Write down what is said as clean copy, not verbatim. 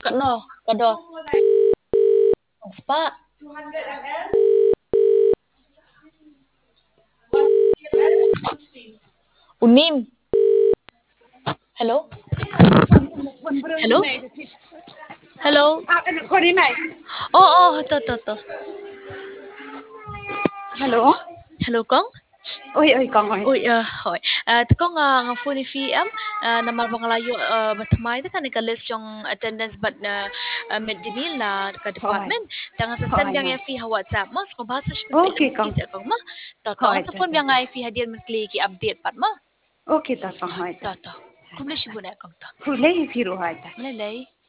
Kano, kado. Spa. Unim. Hello? Hello? Hello? Oo, to. Hello? Hello, Kong? Oi, Kong, oi. Uy, hoy. Teko nga phone FM na marbangalayo batamay ta kan list yung attendance but na medinil na ka Hoi. department tanga sa send Hoi, yang mai. fi WhatsApp mo so kung basa siya sa Okay, ilang Kong. sa kong ma to Hoi, sa ta, phone ta, ta. yang fi hadian man kliki update pat ma Okay, ta, Kong, hoi, ta. to kumli shi buna kong to Hulay, firu, hoi, ta. malay